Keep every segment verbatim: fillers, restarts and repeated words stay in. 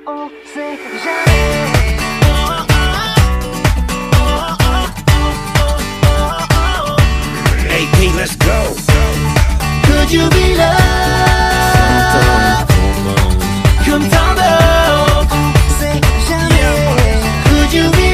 on sait jamais. A P, let's go. Could you be loved comme tant d'autres? On sait jamais. Could you be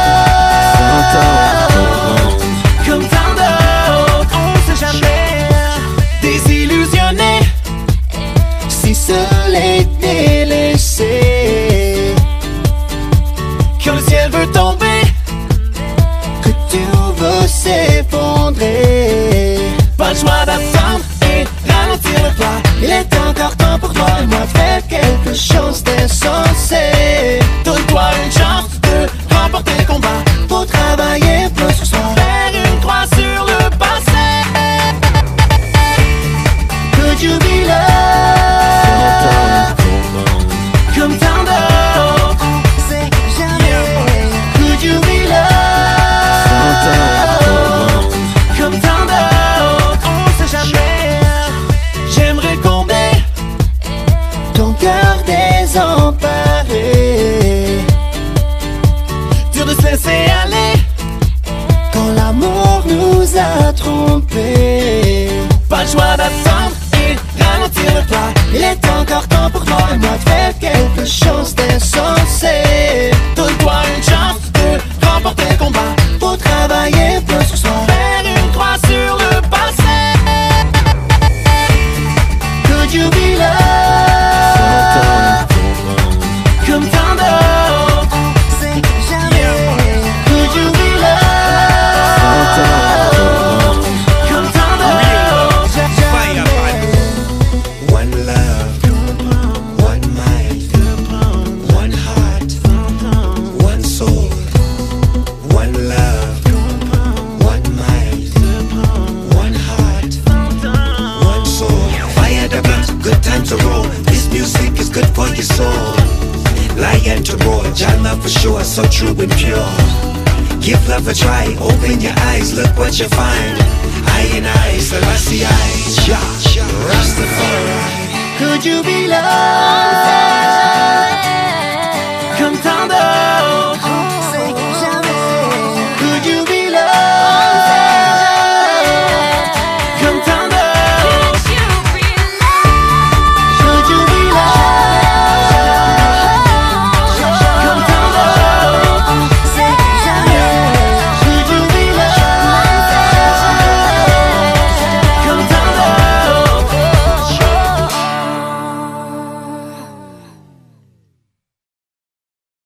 loved comme tant d'autres? On sait jamais. Désillusionné, si seul et délaissé, quand le ciel veut tomber, que tout va s'effondrer. Pas le choix d'attendre et ralentir le pas. Il est encore temps pour toi et moi de faire quelque chose d'insensé. Donne-toi une chance de remporter le combat. Faut travailler plus ce soir, faire une croix sur le passé. Could you be loved comme tant d'autres? On sait jamais. Could you be loved comme tant d'autres? On sait jamais. J'aimerais combler ton cœur désemparé. Dur de se laisser aller quand l'amour nous a trompés. Pas le choix d'attendre et ralentir le pas. Il est encore temps pour toi et moi de faire quelque chose d'insensé. Donne-toi une chance de remporter le combat. Faut travailler plus ce soir, faire une croix sur le passé. Could you be loved comme tant d'autres? On sait jamais. Could you be loved comme tant d'autres? Fire, fire. One love, one mind, one heart, one soul. One love, one mind, one heart, one soul. Fire the blood, good time to roll. This music is good for your soul. Lion to roar, John love for sure, so true and pure. Give love a try, open your eyes, look what you find. I and I, Selassie I, Jah, Rastafari. Could you be loved